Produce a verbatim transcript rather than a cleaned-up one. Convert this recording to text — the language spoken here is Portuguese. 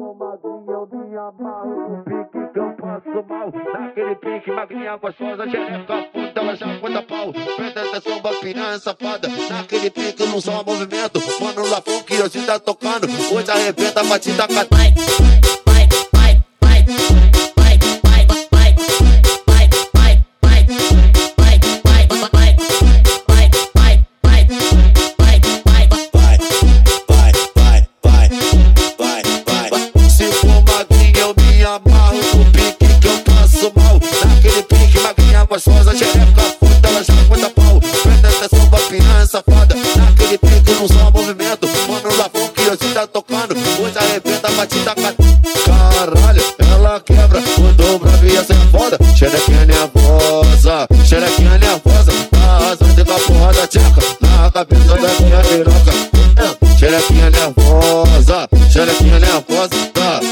for magrinha eu me amarro no pique que eu passo mal. Naquele pique, magrinha gostosa, xereca puta, ela já conta pau. Presta atenção, piranha safada. Naquele pique não só movimento. Mano, lá funk que hoje tá tocando. Hoje arrebenta a batida com a vai, vai, vai, vai, vai, vai, vai, vai, vai, vai, vai, vai, vai, vai, vai, vai, vai, vai, vai, vai. Se for magrinha eu me amarro no pique que eu passo mal. Naquele pique, magrinha gostosa, xereca puta, ela já conta pau. Presta atenção, piranha safada. Naquele pique não só movimento. Mano, lá funk que hoje tá tocando. Hoje arrebenta a batida com a caralho, ela quebra o dobro, a via sem foda. Xerequinha nervosa, xerequinha nervosa. Tá arrasando com a porra da tcheca na cabeça da minha piroca. Xerequinha nervosa, xerequinha nervosa. Tá